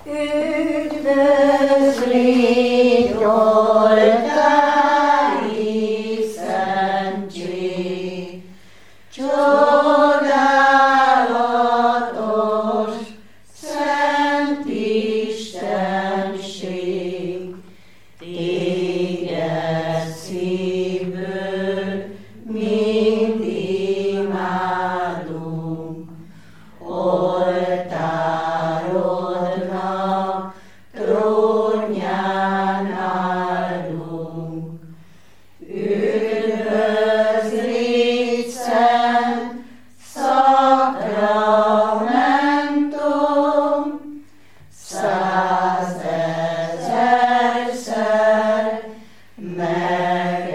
Üdvöz légy, oltári szentség, csodálatos szent Istenség, téged szívből mind imádunk, oltárodnak trónján állunk. Üdvöz légy, szent szakramentum, 100 000-szer, meg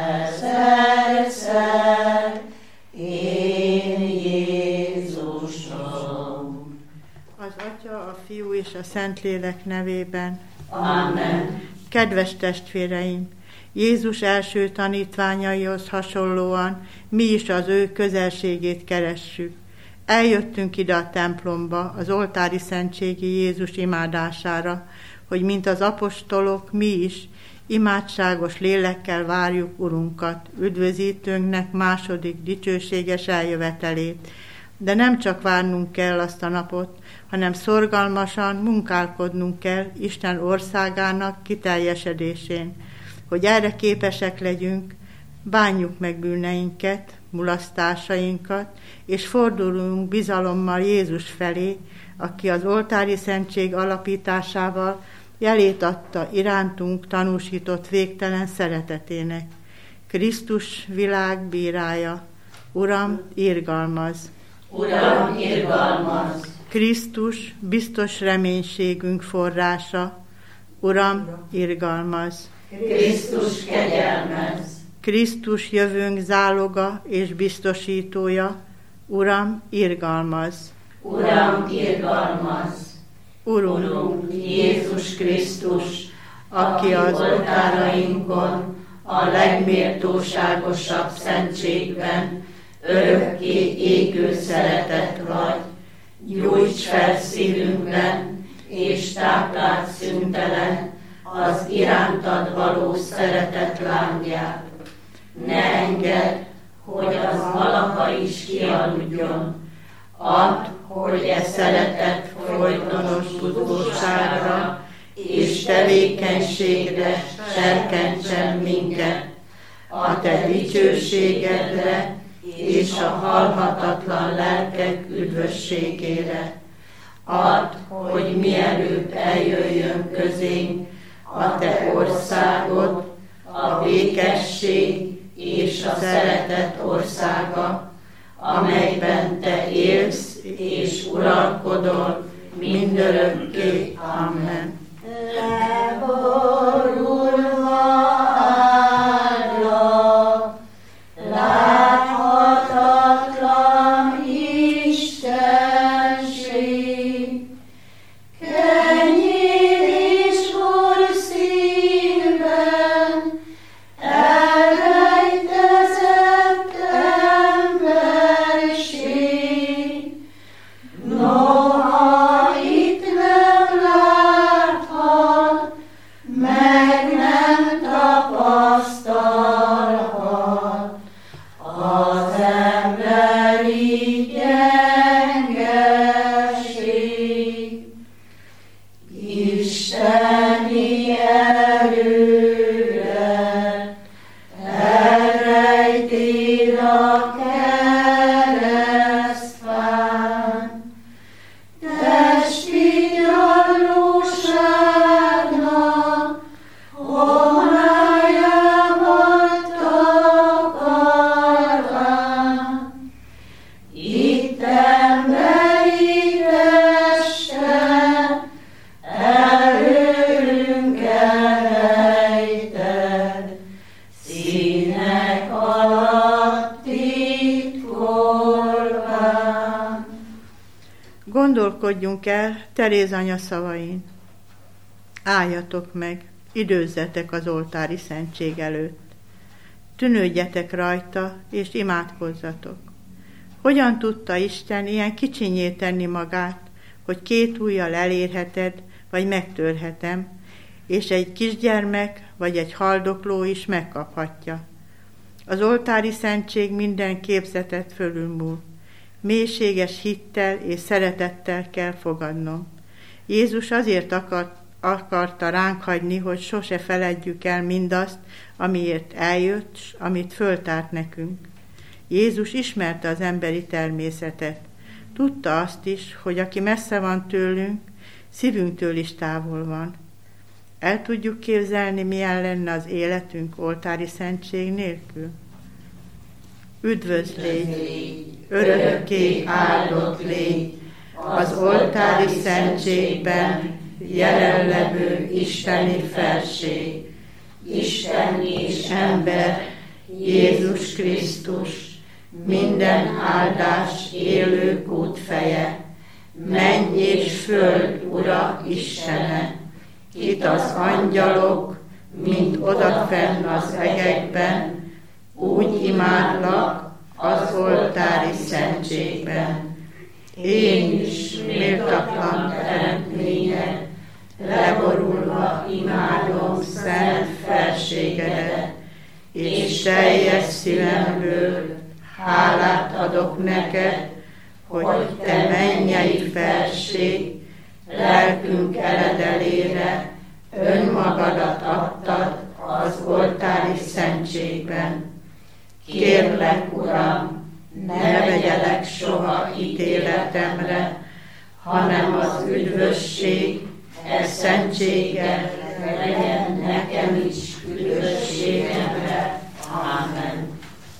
1000-szer, én Jézusom. Az Atya, a Fiú és a Szentlélek nevében. Amen. Kedves testvéreim! Jézus első tanítványaihoz hasonlóan mi is az ő közelségét keressük. Eljöttünk ide a templomba, az oltári szentségi Jézus imádására, hogy mint az apostolok mi is imádságos lélekkel várjuk Urunkat, üdvözítőnknek második dicsőséges eljövetelét. De nem csak várnunk kell azt a napot, hanem szorgalmasan munkálkodnunk kell Isten országának kiteljesedésén. Hogy erre képesek legyünk, bánjuk meg bűneinket, mulasztásainkat, és forduljunk bizalommal Jézus felé, aki az oltári szentség alapításával jelét adta irántunk tanúsított végtelen szeretetének. Krisztus világ bírája, Uram, irgalmaz! Uram, irgalmaz! Krisztus biztos reménységünk forrása, Uram, irgalmaz! Krisztus kegyelmez! Krisztus jövőnk záloga és biztosítója, Uram, irgalmaz! Uram, irgalmaz! Urunk, Jézus Krisztus, aki az oltárainkon a legméltóságosabb szentségben örökké égő szeretet vagy, gyújts fel szívünkben, és tápláld szüntelen az irántad való szeretet lángját. Ne engedd, hogy az valaha is kialudjon. Add, hogy e szeretet folytonos tudóságra és tevékenységre serkentsen minket, a te dicsőségedre és a halhatatlan lelkek üdvösségére. Add, hogy mielőbb eljöjjön közénk a te országod, a békesség és a szeretet országa, amelyben te élsz és uralkodol mindörökké. Amen. Leborulva állok, láthatatlan Istenség, kenyér és bor szívben, elrejtezett emberség. Noha itt nem láthat, meg nem tapasztalhat az emberi gyengeség. Isteni erőre elrejtél a keresztfán, testi gyarlóságnak homályában takarván. Itt emberi teste előlünk elrejted, színek alatt titkolván. Gondolkodjunk el Teréz anya szavain. Álljatok meg, időzzetek az oltári szentség előtt. Tűnődjetek rajta, és imádkozzatok. Hogyan tudta Isten ilyen kicsinyé tenni magát, hogy két ujjal elérheted, vagy megtörhetem, és egy kisgyermek vagy egy haldokló is megkaphatja. Az oltári szentség minden képzetet fölülmúl. Mélységes hittel és szeretettel kell fogadnom. Jézus azért akarta ránk hagyni, hogy sose feledjük el mindazt, amiért eljött, s amit föltárt nekünk. Jézus ismerte az emberi természetet. Tudta azt is, hogy aki messze van tőlünk, szívünktől is távol van. El tudjuk képzelni, milyen lenne az életünk oltári szentség nélkül? Üdvözl légy, örökké áldott légy, az oltári szentségben jelenlevő isteni felség, Isten és ember, Jézus Krisztus, minden áldás élő útfeje, menny és föld Ura Istene, kit az angyalok, mint odafenn az egekben, úgy imádlak az oltári szentségben. Én is méltatlan teremtményed, leborulva imádom szent felségedet, és teljes szívemből hálát adok neked, hogy te mennyei felség, lelkünk eledelére önmagadat adtad az oltári szentségben. Kérlek, Uram, ne vegyelek soha ítéletemre, hanem az üdvösség, szentsége legyen nekem is üdvösségemre. Amen.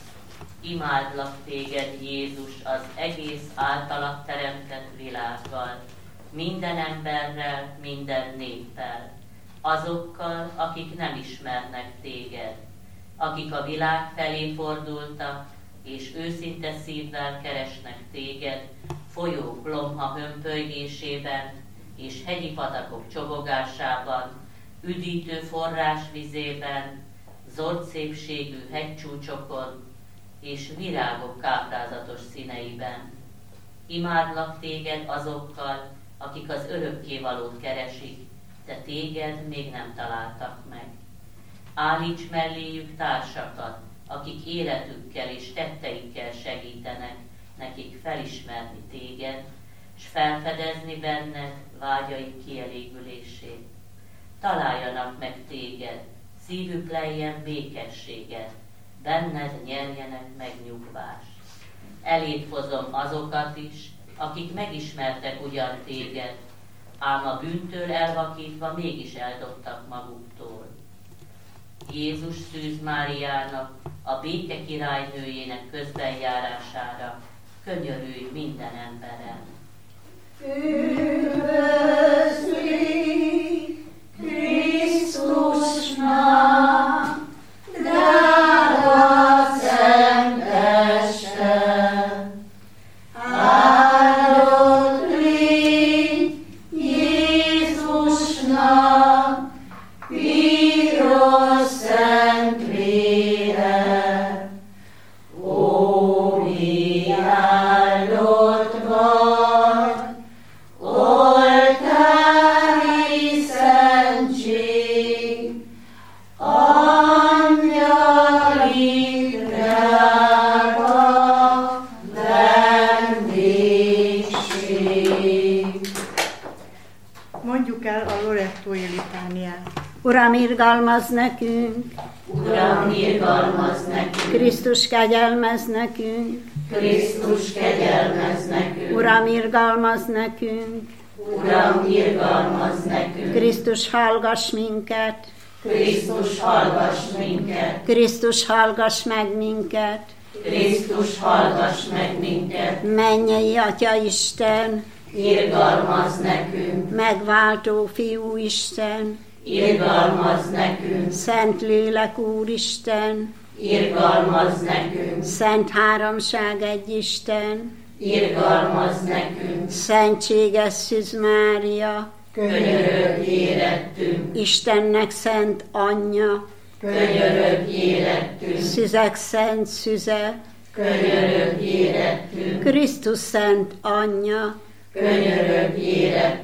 Imádlak téged, Jézus, az egész általad teremtett világgal, minden emberrel, minden néppel, azokkal, akik nem ismernek téged, akik a világ felé fordultak, és őszinte szívvel keresnek téged, folyók lomha hömpölygésében, és hegyi patakok csobogásában, üdítő forrás vizében, zord szépségű hegycsúcsokon, és virágok káprázatos színeiben. Imádlak téged azokkal, akik az örökkévalót keresik, de téged még nem találtak meg. Állíts melléjük társakat, akik életükkel és tetteikkel segítenek nekik felismerni téged, s felfedezni benned vágyaik kielégülését. Találjanak meg téged, szívük lejjen békességet, benned nyerjenek megnyugvást. Eléd hozom azokat is, akik megismertek ugyan téged, ám a bűntől elvakítva mégis eldobtak maguktól. Jézus Szűz Máriának, a béke királynőjének közbenjárására könyörülj minden emberen. Üdvözli Krisztusnak, drága szenteste, áldott légy Jézusnak, piros szent lélek, ó, mi áldott vagy, oltári szentség, angyali drága vendégség. Mondjuk el a lorettói litániát. Uram, irgalmazz nekünk! Uram, irgalmazz nekünk! Krisztus, kegyelmezz nekünk! Krisztus, kegyelmezz nekünk! Uram, irgalmazz nekünk! Uram, irgalmazz nekünk! Krisztus, hallgass minket! Krisztus, hallgass minket! Krisztus, hallgass meg minket! Krisztus, hallgass meg minket! Mennyei Atya Isten! Irgalmazz nekünk! Megváltó Fiú Isten! Irgalmazz nekünk! Szent Lélek Úristen! Irgalmazz nekünk! Szent Háromság egy Isten! Irgalmazz nekünk! Szentséges Szűz Mária! Könyörögj érettünk! Istennek szent anyja! Könyörögj érettünk! Szüzek szent szüze! Könyörögj érettünk! Krisztus szent anyja! Könyörögj érettünk!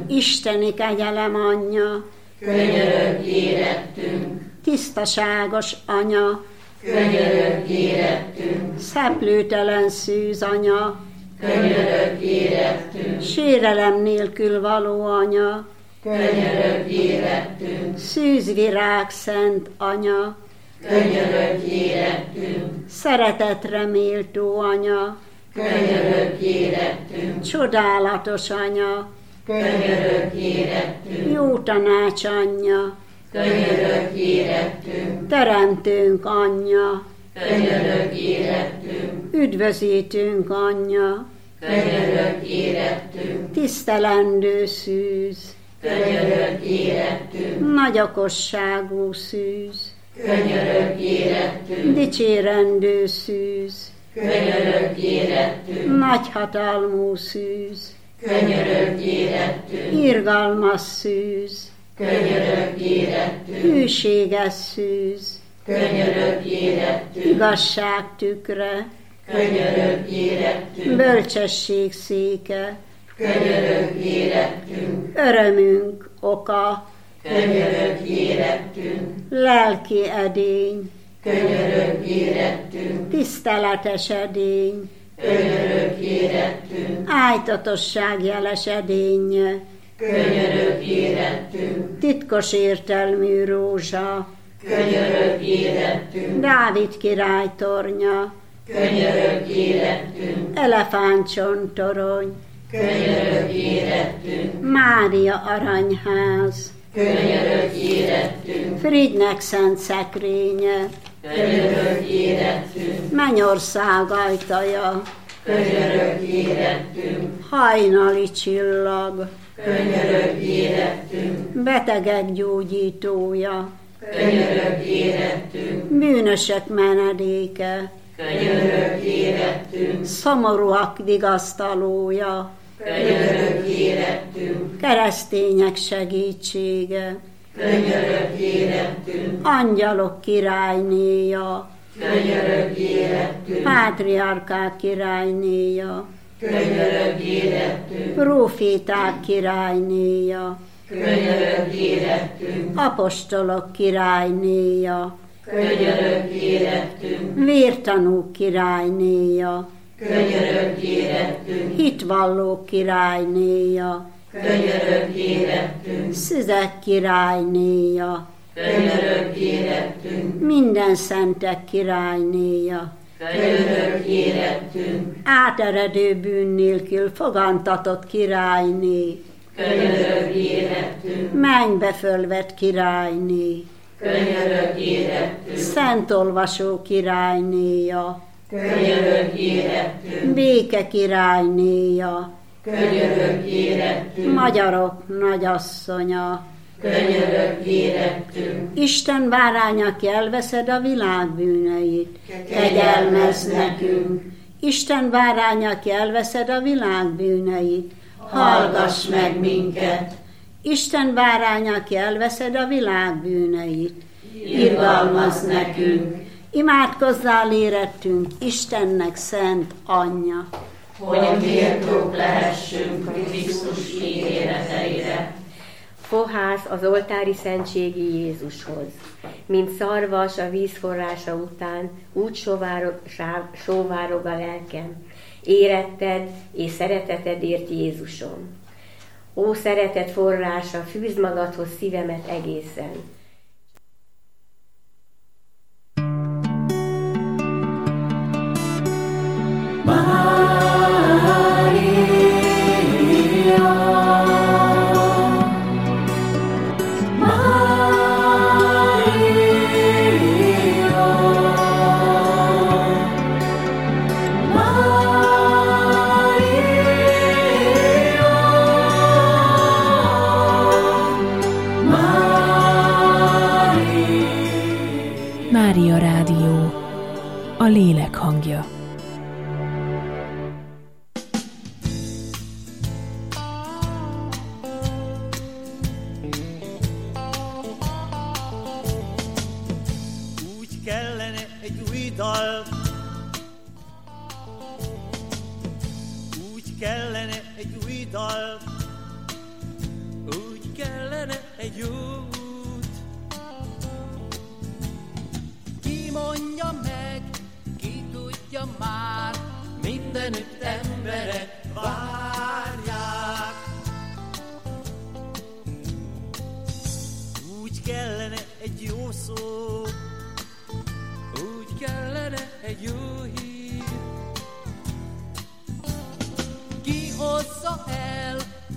Isteni kegyelem anyja, könyörögj érettünk, tisztaságos anya, könyörögj érettünk, szeplőtelen szűz anya, könyörögj érettünk, sérelem nélkül való anya, könyörögj érettünk, szűzvirág szent anya, könyörögj érettünk, szeretetre méltó anya, könyörögj érettünk, csodálatos anya, könyörögj érettünk, jó tanács anyja, könyörögj érettünk, teremtőnk anyja, könyörögj érettünk, üdvözítőnk anyja, könyörögj érettünk, tisztelendő szűz, könyörögj érettünk, nagy okosságú szűz, könyörögj érettünk, dicsérendő szűz, könyörögj érettünk, nagy hatalmú szűz, könyörögj érettünk, irgalmas szűz, könyörögj érettünk, hűséges szűz, könyörögj érettünk, igazság tükre, könyörögj érettünk, bölcsesség széke, könyörögj érettünk, örömünk oka, könyörögj érettünk, lelki edény, könyörögj érettünk, tiszteletes edény, könyörögj érettünk, ájtatosság jeles edénye, könyörögj érettünk, titkos értelmű rózsa, könyörögj érettünk, Dávid király tornya, könyörögj érettünk, elefántcsontorony, könyörögj érettünk, Mária aranyház, könyörögj érettünk, Frigynek szent szekrénye, könyörögj érettünk, mennyország ajtaja, könyörögj érettünk, hajnali csillag, könyörögj érettünk, betegek gyógyítója, könyörögj érettünk, bűnösök menedéke, könyörögj érettünk, szomorúak vigasztalója, könyörögj érettünk, keresztények segítsége, könyörögj érettünk, angyalok királynéja, könyörögj érettünk, pátriárkák királynéja, könyörögj érettünk, próféták királynéja, könyörögj érettünk, apostolok királynéja, könyörögj érettünk, vértanúk királynéja, könyörögj érettünk, hitvallók királynéja, könyörögj érettünk, szüzek királynéja, könyörögj érettünk, minden szentek királynéja, könyörögj érettünk, áteredő bűn nélkül fogantatott királyné, könyörögj érettünk, mennybe fölvett királyné, könyörögj érettünk, szentolvasó királynéja, könyörögj érettünk, béke királynéja, könyörögj érettünk, magyarok nagyasszonya, könyörögj érettünk, Isten bárány, aki elveszed a világ bűneit, kegyelmezz nekünk. Isten bárány, aki elveszed a világ bűneit, hallgass meg minket. Isten bárány, aki elveszed a világ bűneit, irgalmazz nekünk, imádkozzál érettünk Istennek szent anyja. hogy méltók lehessünk Krisztus ígéreteire. Fohász az oltári szentségi Jézushoz, mint szarvas a vízforrása után, úgy sóvárog a lelkem. Éretted és szeretetedért, Jézusom. Ó, szeretet forrása, fűzd magadhoz szívemet egészen. Mária Rádió, a lélek hangja. Úgy kellene egy új dal, úgy kellene egy új dal, mondja meg, ki tudja már, mindenütt emberek várják. Úgy kellene egy jó szó, úgy kellene egy jó hír, ki hozza el